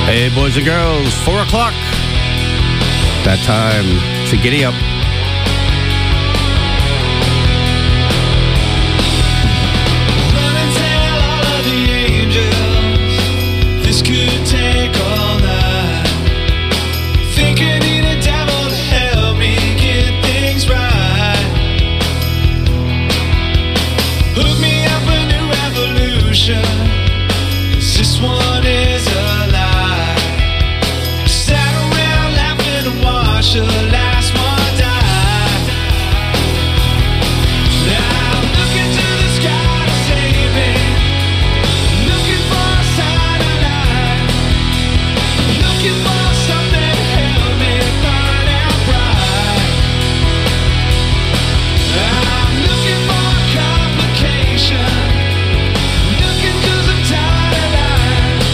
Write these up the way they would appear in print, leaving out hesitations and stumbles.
Hey, boys and girls, 4 o'clock. That time to giddy up. Run and tell all of the angels this could take all night. Think I need a devil to help me get things right. Hook me up a new revolution, 'cause this one is a lie. Sat around laughing and watched the last one die. Now I'm looking to the sky to save me, looking for a sign of light, looking for something to help me burn out bright. I'm looking for a complication, looking 'cause I'm tired of lying.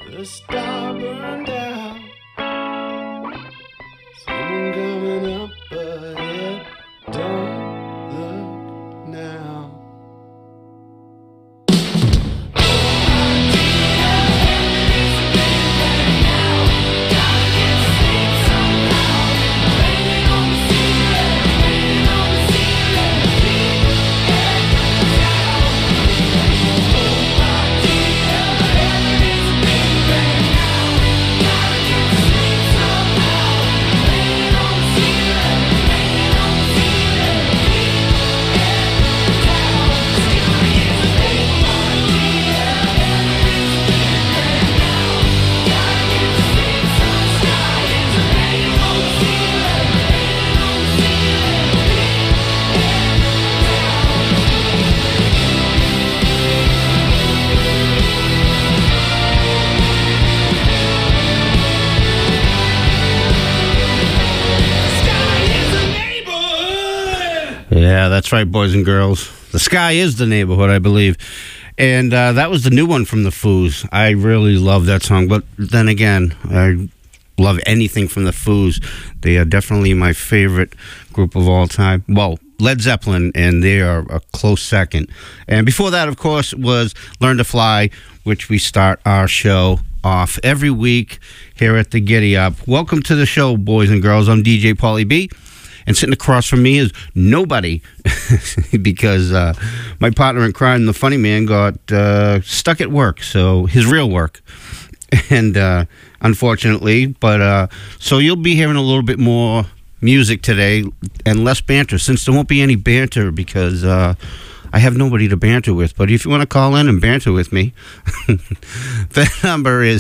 The star burned out. Someone coming up ahead. Don't look now. Yeah, that's right, boys and girls. The Sky is the Neighborhood, I believe. And that was the new one from the Foos. I really love that song. But then again, I love anything from the Foos. They are definitely my favorite group of all time. Well, Led Zeppelin, and they are a close second. And before that, of course, was Learn to Fly, which we start our show off every week here at the Giddy Up. Welcome to the show, boys and girls. I'm DJ Paulie B. And sitting across from me is nobody, because my partner in crime, the funny man, got stuck at work, so his real work. And unfortunately, but so you'll be hearing a little bit more music today and less banter, since there won't be any banter because I have nobody to banter with. But if you want to call in and banter with me, the number is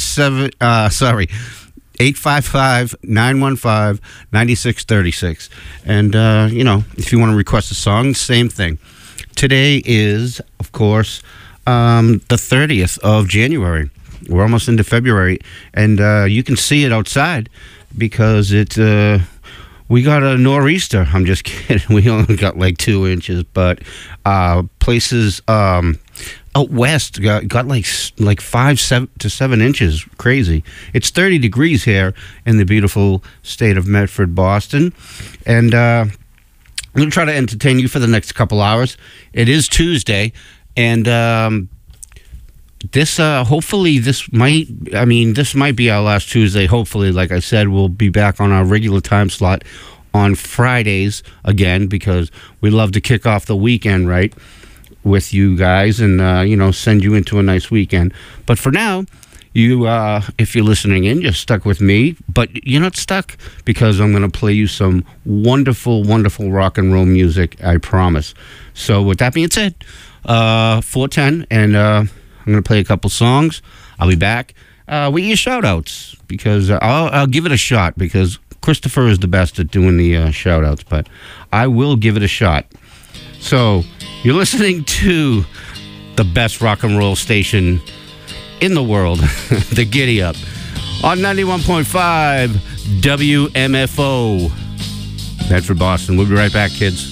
855-915-9636. And, if you want to request a song, same thing. Today is, of course, the 30th of January. We're almost into February. And you can see it outside because it's... we got a nor'easter. I'm just kidding. We only got like 2 inches. But places... out west got like 5 to 7 inches. Crazy. It's 30 degrees here in the beautiful state of Medford, Boston. And I'm going to try to entertain you for the next couple hours. It is Tuesday. And this hopefully this might be our last Tuesday. Hopefully, like I said, we'll be back on our regular time slot on Fridays again, because we love to kick off the weekend right with you guys and send you into a nice weekend. But for now, you if you're listening in, you're stuck with me, but you're not stuck, because I'm going to play you some wonderful rock and roll music, I promise. So with that being said, 4:10, and I'm going to play a couple songs. I'll be back with your shout outs, because I'll give it a shot, because Christopher is the best at doing the shout outs, but I will give it a shot. So you're listening to the best rock and roll station in the world, the Giddy Up, on 91.5 WMFO, Medford, Boston. We'll be right back, kids.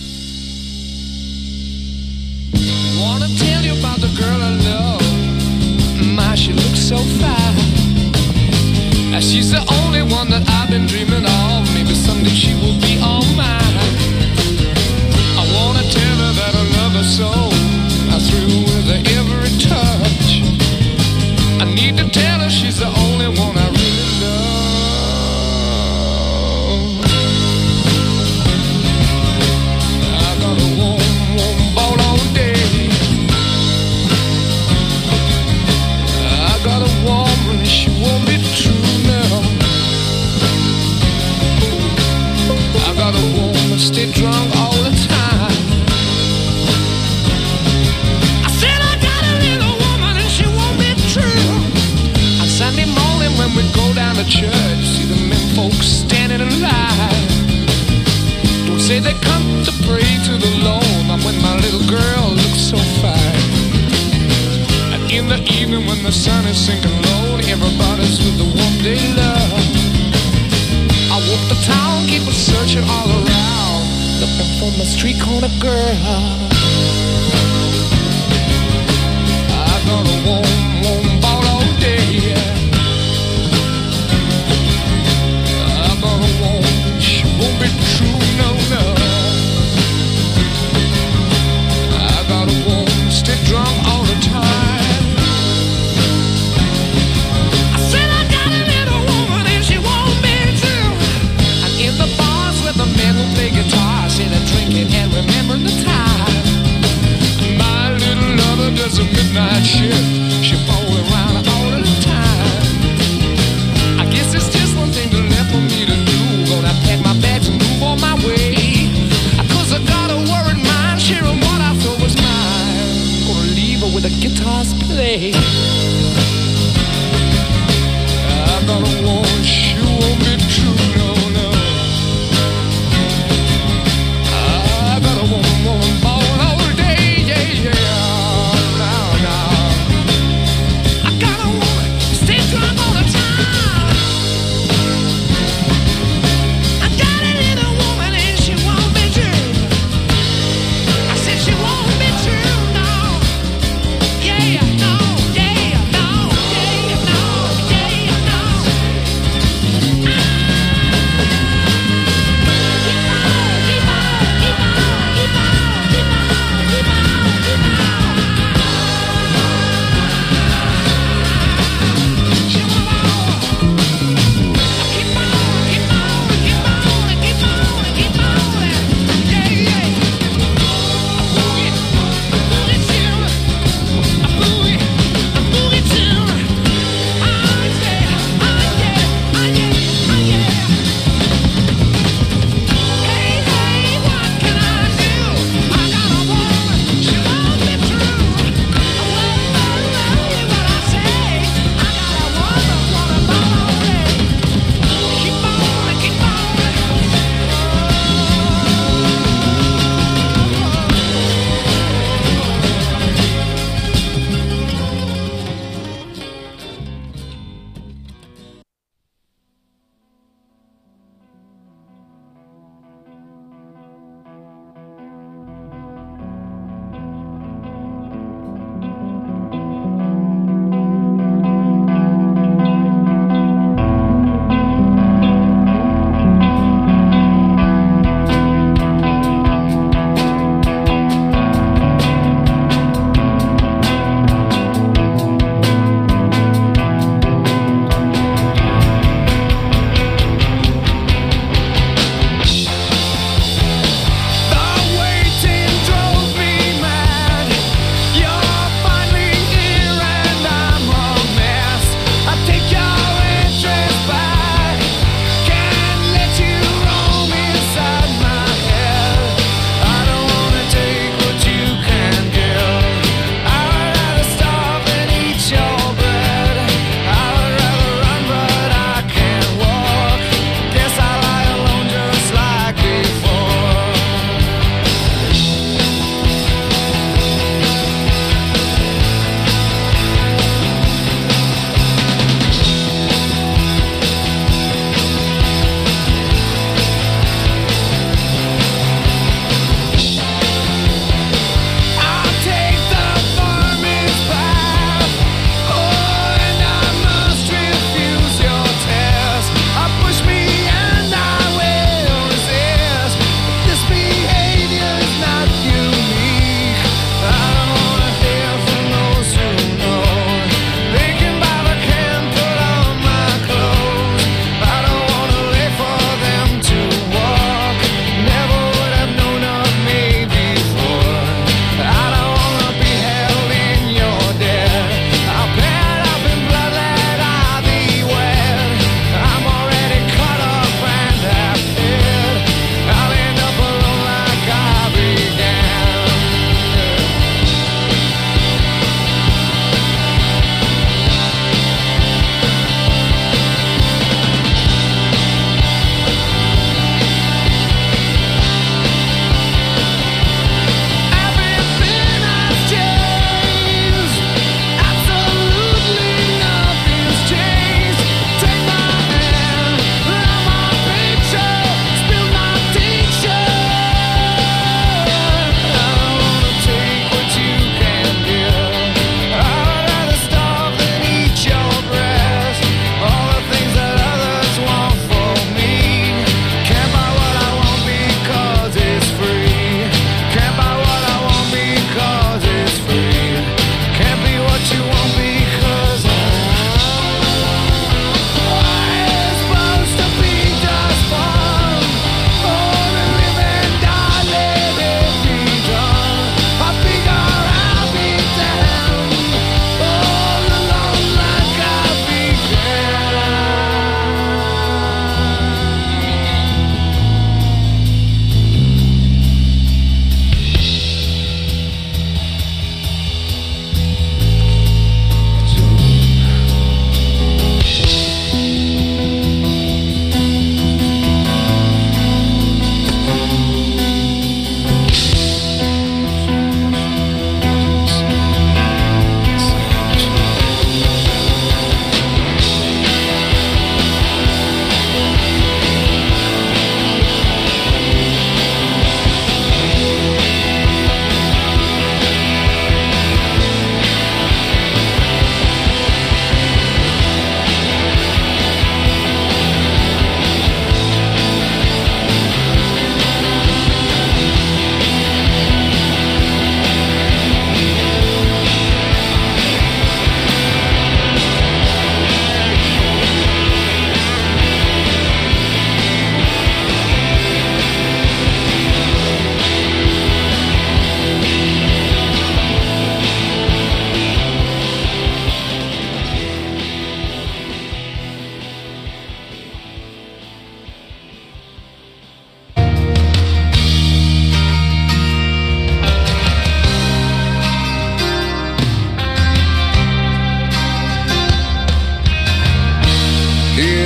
Wanna tell you about the girl I love. My, she looks so fine. She's the only one that I've been dreaming of. Maybe someday she will be all mine. I wanna tell her that I love her so. I thrill with her every touch. I need to tell her she's the only one I really love. I got a warm ball all day. I got a woman, she won't be true now. I got a woman, stay drunk all the time. I said I got a little woman and she won't be true. On Sunday morning when we go down to church, see the men folks standing in line. Don't say they come to pray to the Lord, not when my little girl looks so fine. And in the evening when the sun is sinking low, everybody's with the one they love. I walk the town, keep searching all around, looking for my street corner girl. I got a warm ball all day.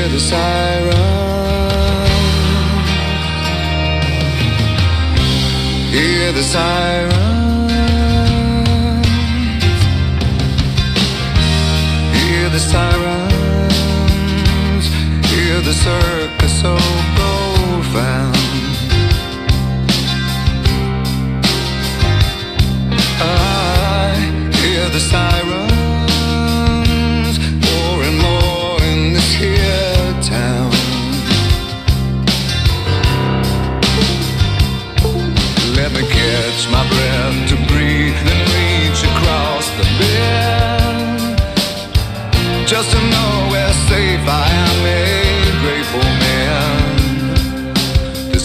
hear the sirens. Hear the sirens. Hear the sirens. Hear the circus so profound. I hear the sirens more and more in this here town. Let me catch my breath to breathe and reach across the bend, just to know where safe I am, a grateful man.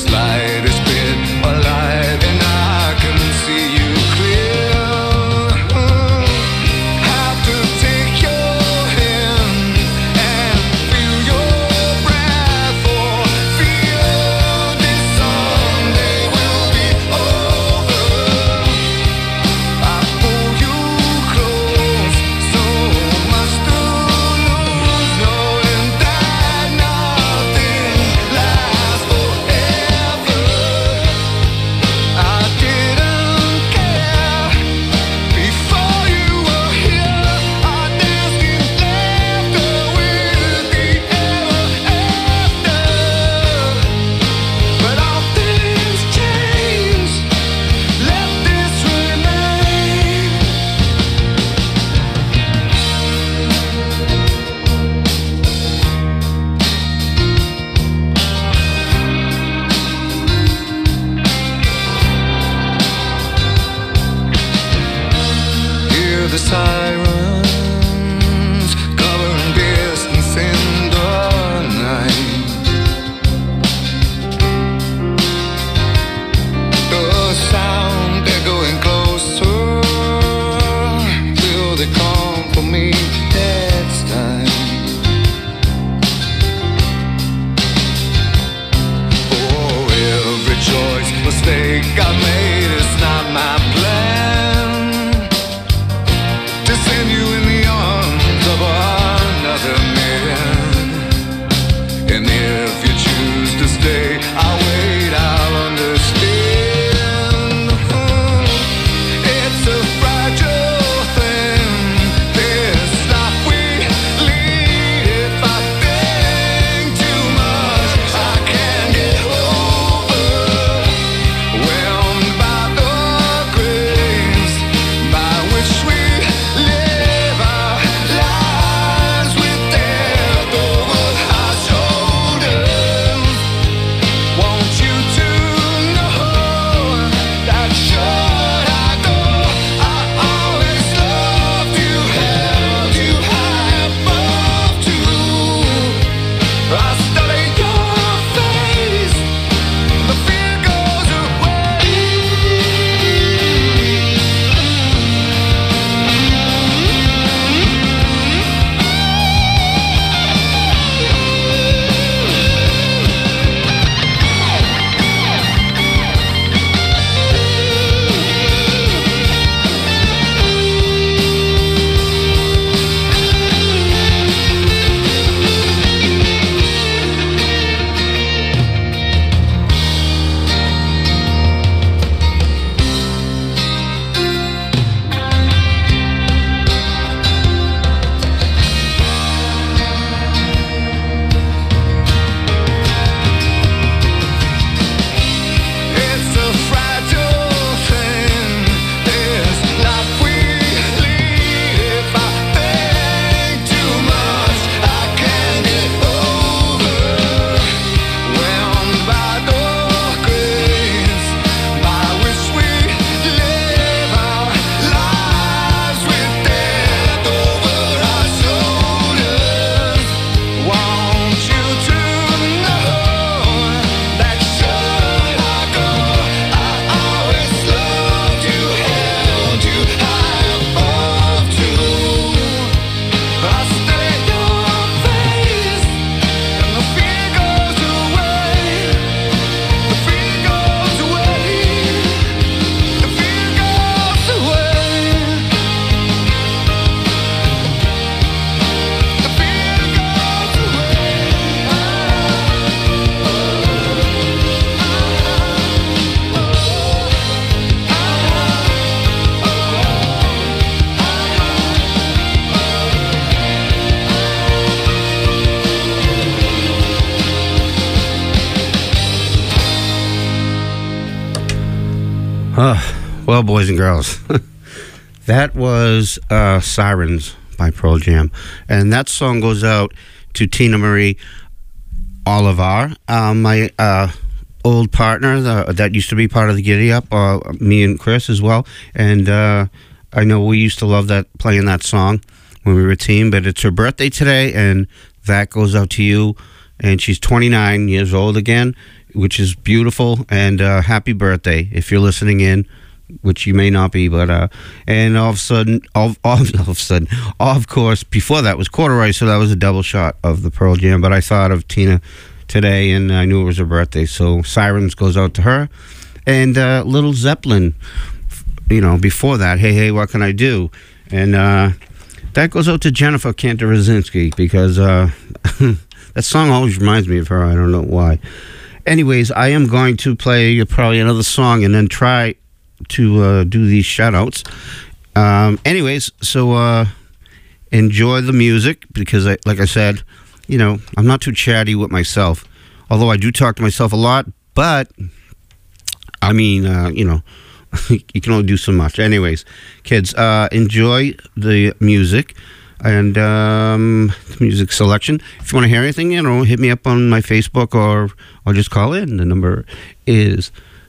Well, boys and girls, that was Sirens by Pearl Jam. And that song goes out to Tina Marie Olivar, my old partner that used to be part of the Giddy Up, me and Chris as well. And I know we used to love playing that song when we were a team, but it's her birthday today, and that goes out to you. And she's 29 years old again, which is beautiful, and happy birthday if you're listening in, which you may not be, but and all of a sudden, of course, before that was Corduroy, so that was a double shot of the Pearl Jam, but I thought of Tina today, and I knew it was her birthday, so Sirens goes out to her, and Little Zeppelin, before that, Hey, What Can I Do? And that goes out to Jennifer Cantor-Rosinski, because that song always reminds me of her, I don't know why. Anyways, I am going to play probably another song and then try to do these shout-outs. Anyways, so enjoy the music, because, like I said, I'm not too chatty with myself, although I do talk to myself a lot, but, I mean, you can only do so much. Anyways, kids, enjoy the music and the music selection. If you want to hear anything, hit me up on my Facebook or just call in. The number is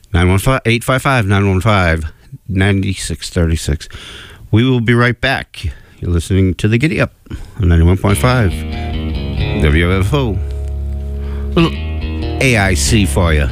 855-915-9636. We will be right back. You're listening to the Giddy Up on 91.5 WFO. Little AIC for you.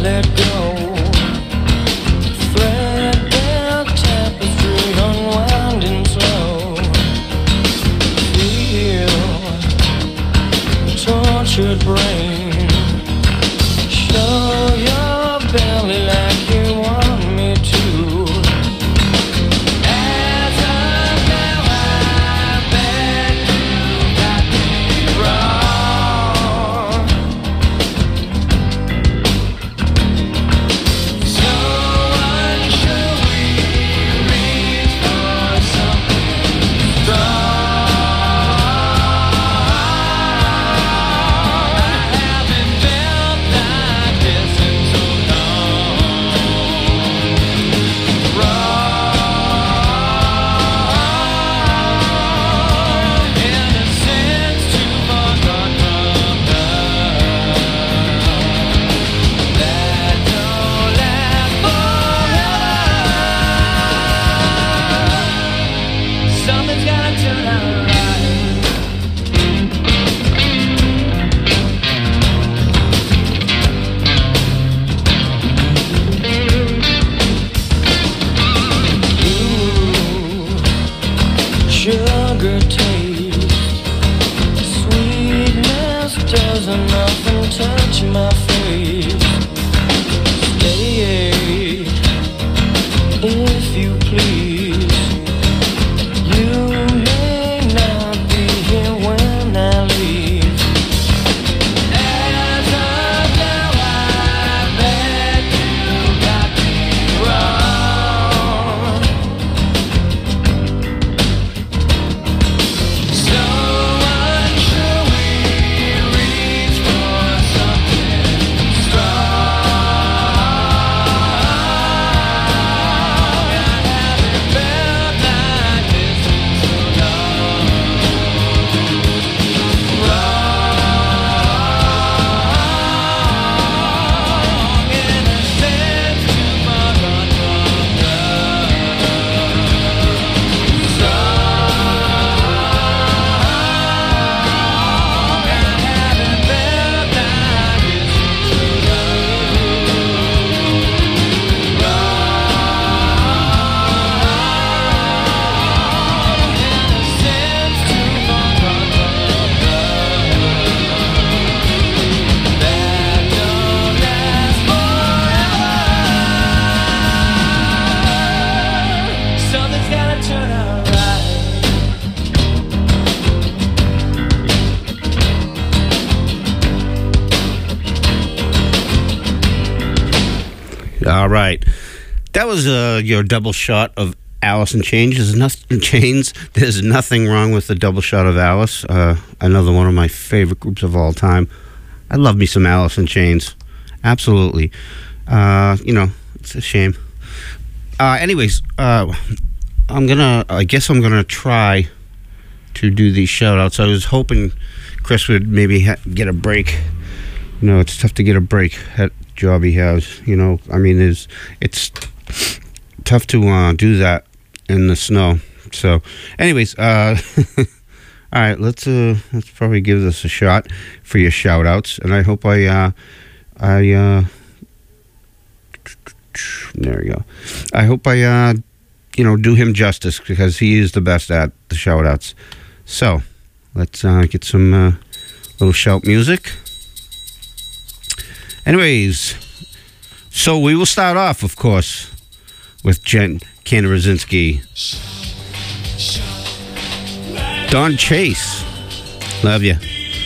let go. Threadbare tapestry unwinding slow. Feel tortured brain. Show your belly like you want me to. As of now, I bet you got me wrong. So unsure we reach for something strong. I haven't felt like this in so long. Wrong. Innocence too far gone from love. That don't last forever. Something's gotta turn out right. Ooh, sugar taste, sweetness does nothing touch my face. Stay, if you please. You may not be here when I leave. As of now, I bet you got me wrong. So unsure we reach for something strong. I haven't felt like this in so long. Wrong. Innocence too far gone from love. Wrong. I haven't felt like this in so long. Wrong. Innocence too far gone from love. That don't last forever. Something's gotta turn out right. All right. That was your double shot of Alice in Chains. There's nothing wrong with the double shot of Alice. Another one of my favorite groups of all time. I love me some Alice in Chains. Absolutely. It's a shame. Anyways, I guess I'm gonna try to do these shout outs. I was hoping Chris would maybe get a break. It's tough to get a break at job he has. It's tough to do that in the snow. So, anyways, all right, let's probably give this a shot for your shout outs, and I hope there we go. I hope I do him justice, because he is the best at the shout outs. So, let's get some little shout music. Anyways, so we will start off, of course, with Jen Kanarosinski. Don Chase, love you.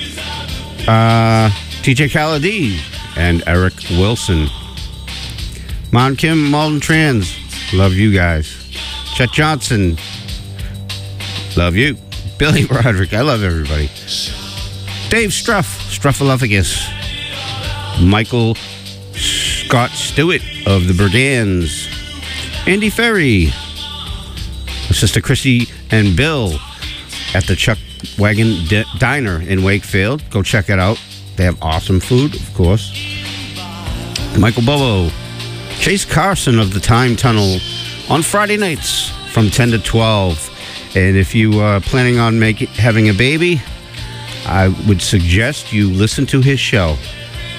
TJ Khaledi and Eric Wilson. Mon Kim, Malden Trans, love you guys. Chet Johnson, love you. Billy Roderick, I love everybody. Dave Struffaluffagus. Michael Scott Stewart of the Brigands. Andy Ferry. Sister Chrissy and Bill at the Chuck Wagon Diner in Wakefield. Go check it out. They have awesome food, of course. Michael Bobo. Chase Carson of the Time Tunnel on Friday nights from 10 to 12. And if you are planning on having a baby, I would suggest you listen to his show.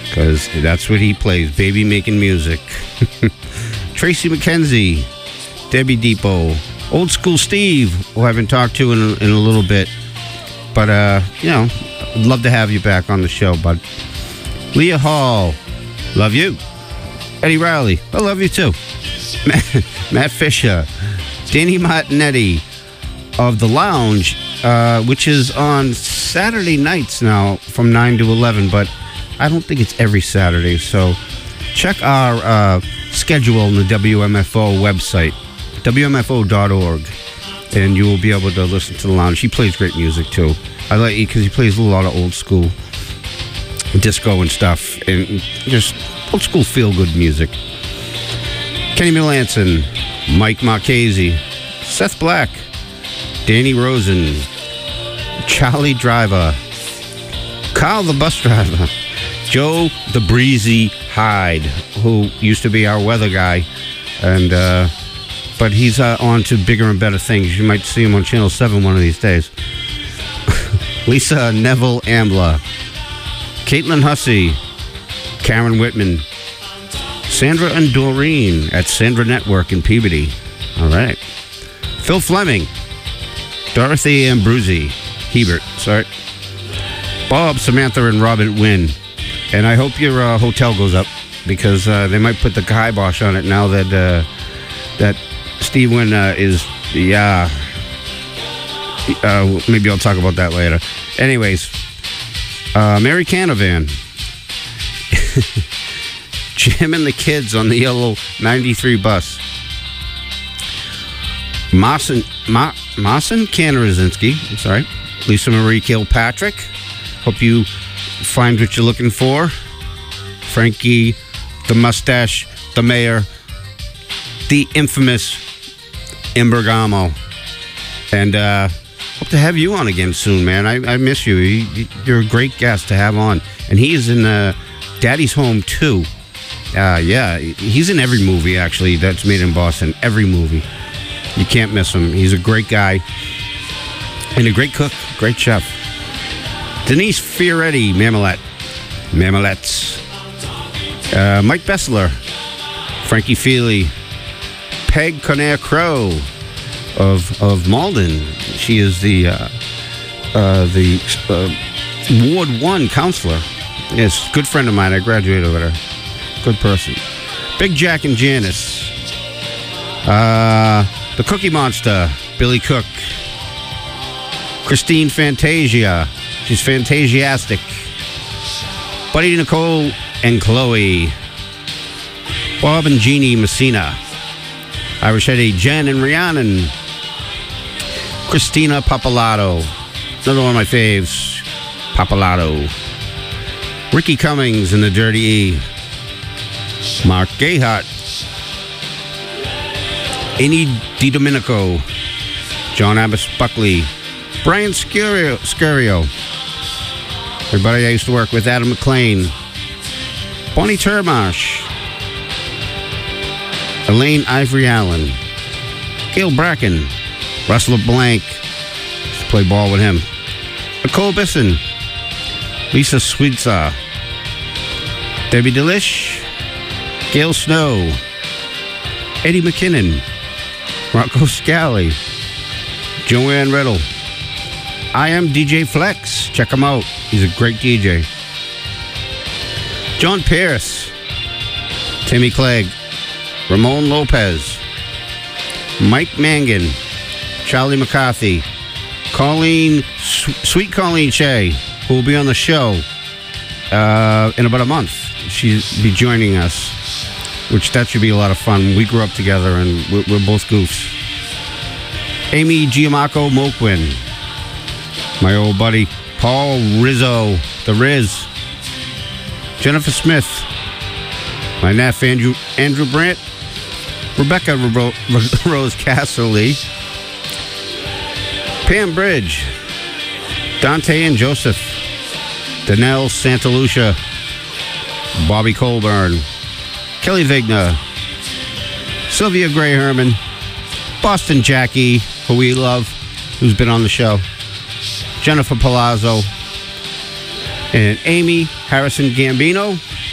because that's what he plays, baby making music. Tracy McKenzie, Debbie Depot, Old School Steve, who I haven't talked to in a little bit. But, you know, I'd love to have you back on the show, bud. Leah Hall, love you. Eddie Riley, I love you too. Matt Fisher, Danny Martinetti of The Lounge, which is on Saturday nights now from 9 to 11, but I don't think it's every Saturday. So check our schedule on the WMFO website, WMFO.org, and you will be able to listen to The Lounge. He plays great music too. I like it because he plays a lot of old school disco and stuff, and just old school feel good music. Kenny Melanson, Mike Marchese, Seth Black, Danny Rosen, Charlie Driver, Kyle the bus driver, Joe the Breezy Hyde, who used to be our weather guy, and but he's on to bigger and better things. You might see him on Channel 7 one of these days. Lisa Neville Ambler, Caitlin Hussey, Karen Whitman, Sandra and Doreen at Sandra Network in Peabody. All right. Phil Fleming, Dorothy Ambruzzi, Hebert, sorry. Bob, Samantha, and Robert Wynn. And I hope your hotel goes up, because they might put the kibosh on it now that that Steve Wynn is, maybe I'll talk about that later. Anyways, Mary Canavan. Jim and the kids on the yellow 93 bus. Marcin Kanarazinski, I'm sorry. Lisa Marie Kilpatrick. Hope you find what you're looking for. Frankie, the mustache, the mayor, the infamous Imbergamo. And hope to have you on again soon, man. I miss you. You're a great guest to have on. And he is in Daddy's Home 2. Yeah, he's in every movie, actually, that's made in Boston. Every movie. You can't miss him. He's a great guy. And a great cook. Great chef. Denise Fioretti, Mamalettes. Mike Bessler. Frankie Feely. Peg Conair Crow of Malden. She is the Ward 1 counselor. Yes, good friend of mine. I graduated with her. Good person. Big Jack and Janice. The Cookie Monster, Billy Cook. Christine Fantasia. She's fantasiastic. Buddy Nicole and Chloe. Bob and Jeannie Messina. Irish Eddie, Jen and Rhiannon. Christina Papalato. Another one of my faves. Papalato. Ricky Cummings and the Dirty E. Mark Gayhart. Amy DiDomenico. John Abbas Buckley. Brian Scurio. Everybody I used to work with. Adam McLean. Bonnie Termarsh. Elaine Ivory Allen. Gail Bracken. Russell Blank. Used to play ball with him. Nicole Bisson. Lisa Switzer. Debbie Delish. Gail Snow. Eddie McKinnon. Rocco Scally. Joanne Riddle. I am DJ Flex. Check him out. He's a great DJ. John Pierce. Timmy Clegg. Ramon Lopez. Mike Mangan. Charlie McCarthy. Sweet Colleen Shea, who will be on the show in about a month. She'll be joining us, which that should be a lot of fun. We grew up together, and we're both goofs. Amy Giamacco Moquin. My old buddy, Paul Rizzo, the Riz. Jennifer Smith. My neph, Andrew Brandt. Rebecca Rose Casserly. Pam Bridge. Dante and Joseph. Danelle Santalucia. Bobby Colburn. Kelly Vigna. Sylvia Gray Herman. Boston Jackie, who we love, who's been on the show. Jennifer Palazzo. And Amy Harrison Gambino.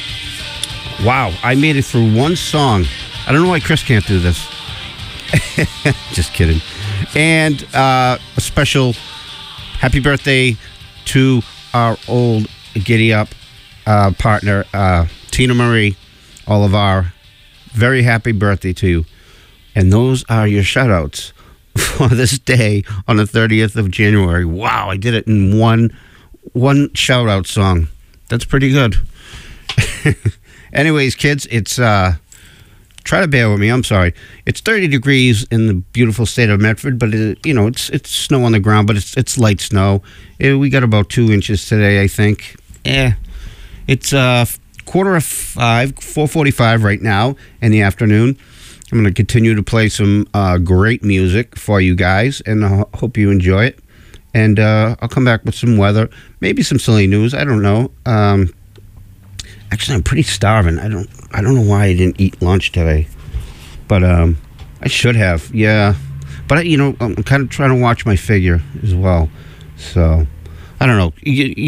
Wow, I made it through one song. I don't know why Chris can't do this. Just kidding. And a special happy birthday to our old Giddy Up partner, Tina Marie. All of our very happy birthday to you. And those are your shout-outs for this day on the 30th of January. Wow, I did it in one shout-out song. That's pretty good. Anyways, kids, it's try to bear with me. I'm sorry. It's 30 degrees in the beautiful state of Medford, but it's snow on the ground, but it's light snow. We got about 2 inches today, I think. It's 4:45, 4:45 right now in the afternoon. I'm going to continue to play some great music for you guys, and I hope you enjoy it. And I'll come back with some weather, maybe some silly news. I don't know. Actually, I'm pretty starving. I don't know why I didn't eat lunch today, but I should have. Yeah, but I'm kind of trying to watch my figure as well. So I don't know.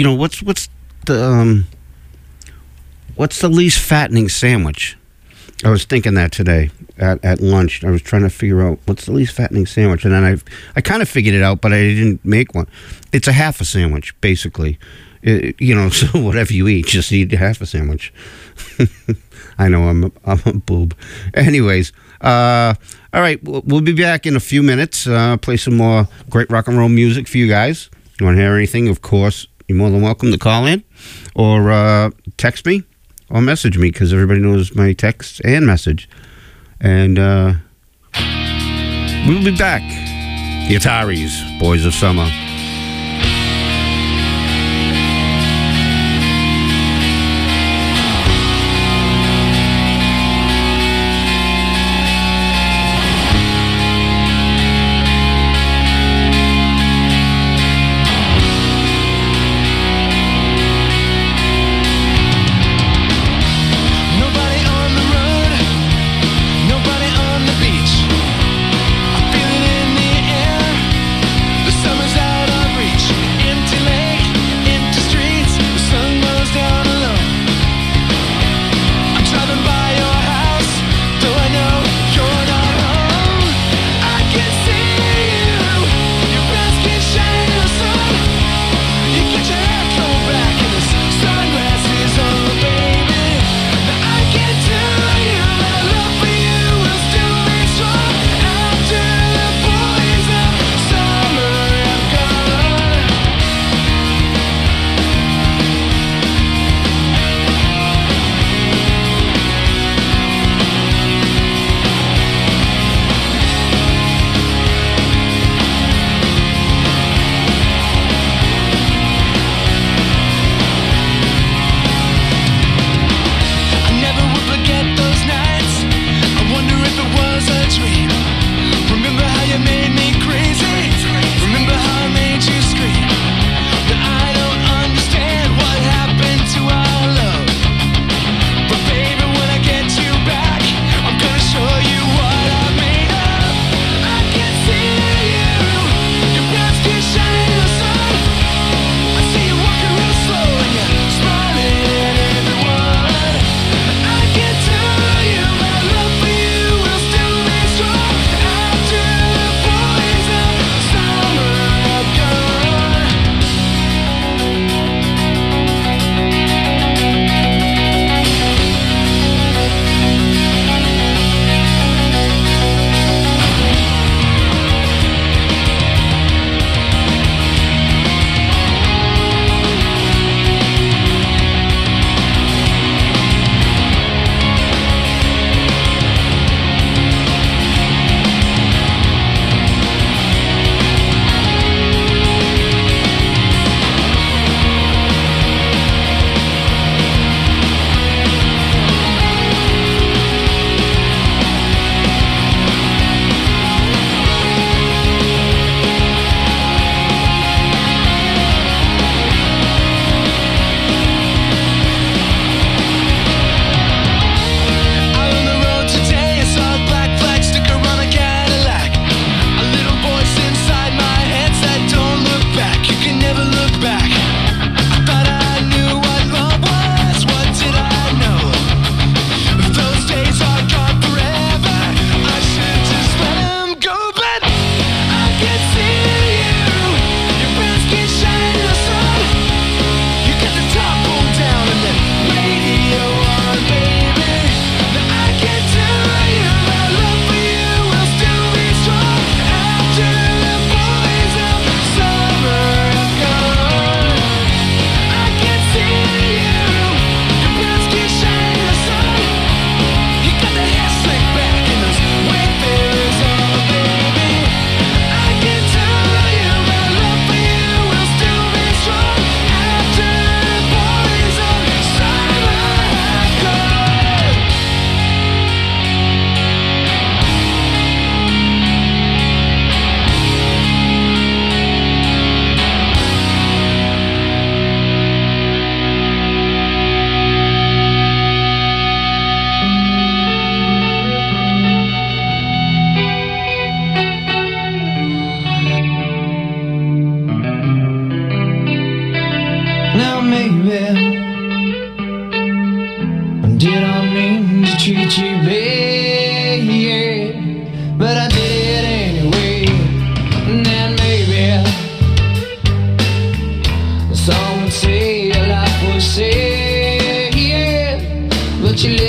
What's the least fattening sandwich? I was thinking that today at lunch. I was trying to figure out what's the least fattening sandwich, and then I kind of figured it out, but I didn't make one. It's a half a sandwich, basically. So whatever you eat, just eat half a sandwich. I know I'm a boob. Anyways, all right, we'll be back in a few minutes. Play some more great rock and roll music for you guys. You want to hear anything? Of course, you're more than welcome to call in or text me or message me, because everybody knows my text and message. And we'll be back. The Ataris, Boys of Summer. Nobody on the beach. I feel it in the air. The summer's out.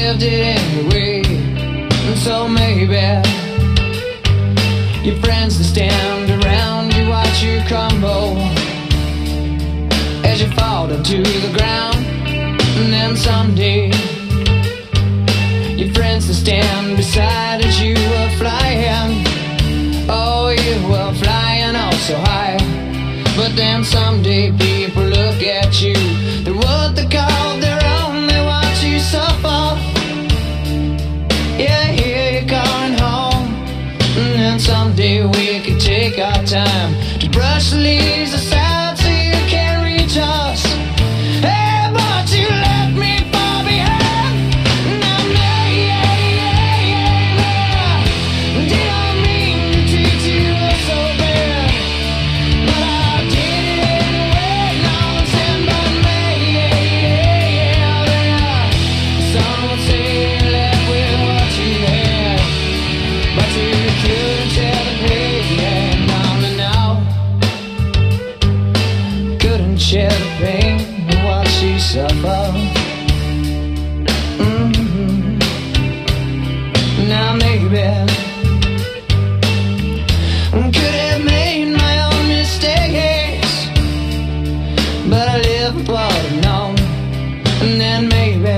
lived it anyway. And so maybe your friends that stand around you watch you crumble as you fall to the ground. And then someday your friends that stand beside as you were flying, oh, you were flying oh so high. But then someday people look at you, they're what they call their own, they watch you suffer. Yeah, here you're going home. And then someday we could take our time to brush the leaves aside so you can't reach us. Hey, but you left me far behind. Now, didn't mean to treat you so bad, but I did it anyway. Now I'm saying by me, some would say you left with what you had, but you couldn't share the pain. Now, couldn't share the pain and watch you suffer. Now maybe could have made my own mistakes, but I live for what I've known. And then maybe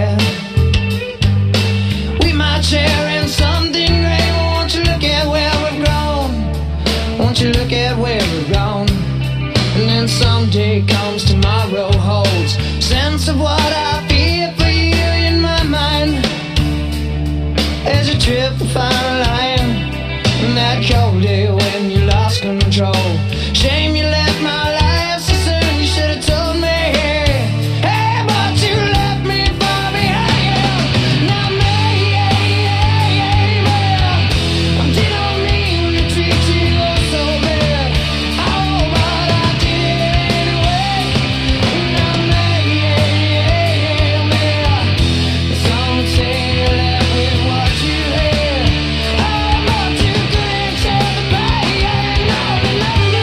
we might share in something great. Won't you look at where we've grown? Won't you look at where we've gone? And then someday comes tomorrow holds sense of what I feel for you in my mind as you trip and find a line. And that cold day when you lost control, shame you left my life so soon. You should have told me, hey, but you left me far behind. Now maybe I didn't mean to treat you so bad. Oh, but I did it anyway. Now maybe some would say you left with what you had. Oh, but you couldn't share the pain. No, no, no.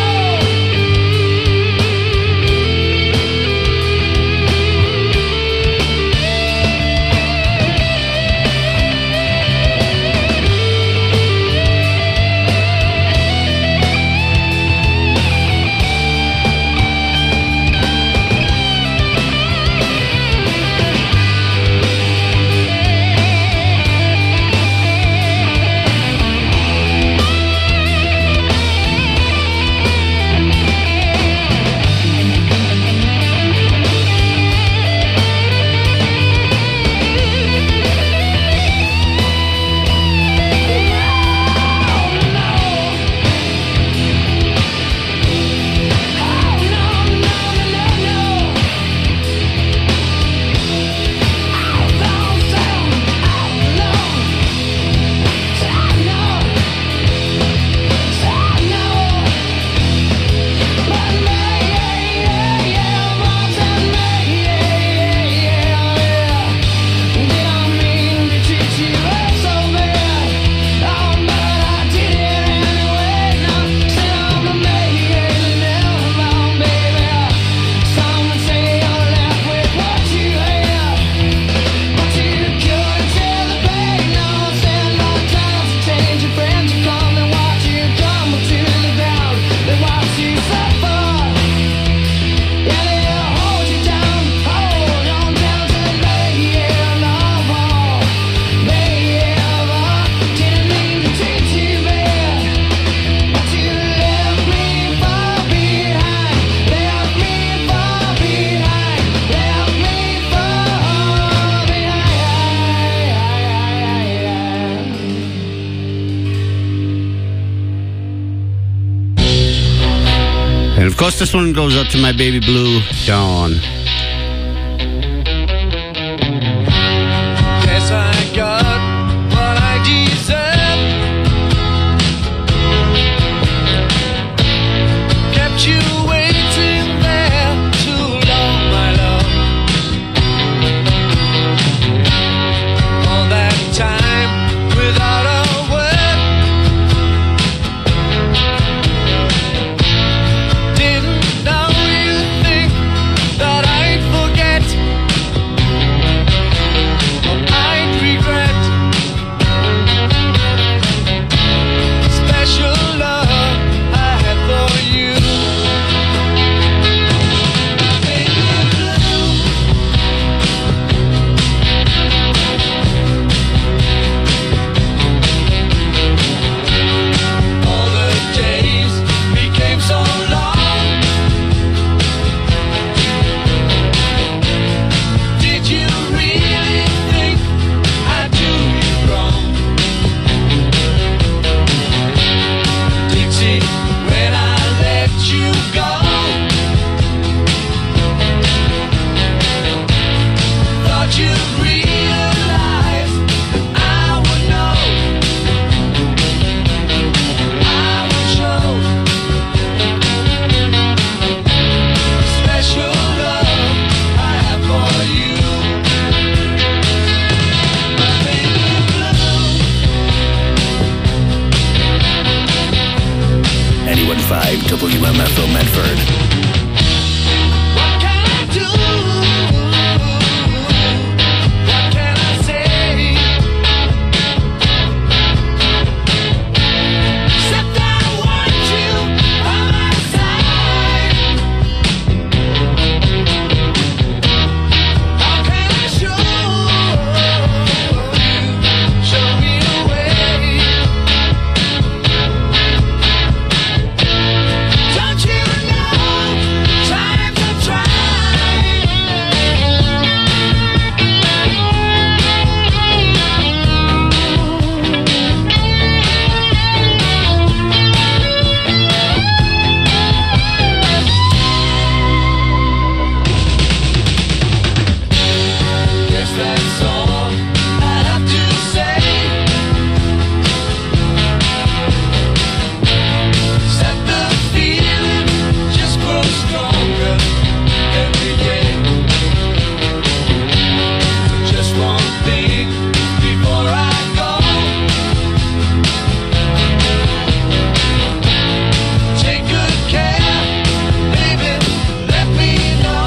And of course, this one goes out to my baby blue, Dawn. Guess I got what I deserve. Kept you waiting there too long, my love. All that time without a word. Didn't know you think that I 101.5 WMFO Medford. What can I do? What can I say? Except I want you by my side. How can I show me the way? Don't you know time to try? Guess that's all I have to say. Set the feeling just grows stronger every day. Just one thing before I go. Take good care, baby. Let me know.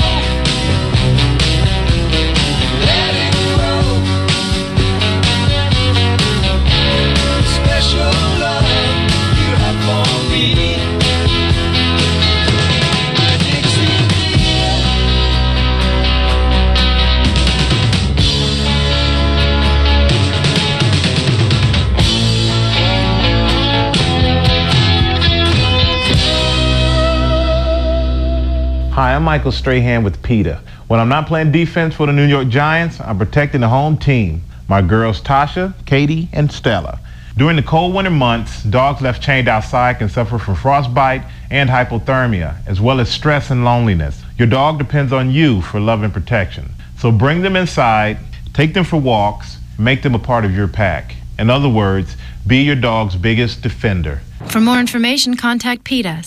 Let it grow. Special love you have for me. Dixie dear. Hi, I'm Michael Strahan with PETA. When I'm not playing defense for the New York Giants, I'm protecting the home team, my girls Tasha, Katie, and Stella. During the cold winter months, dogs left chained outside can suffer from frostbite and hypothermia, as well as stress and loneliness. Your dog depends on you for love and protection. So bring them inside, take them for walks, make them a part of your pack. In other words, be your dog's biggest defender. For more information, contact PETA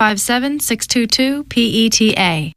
757-622-PETA.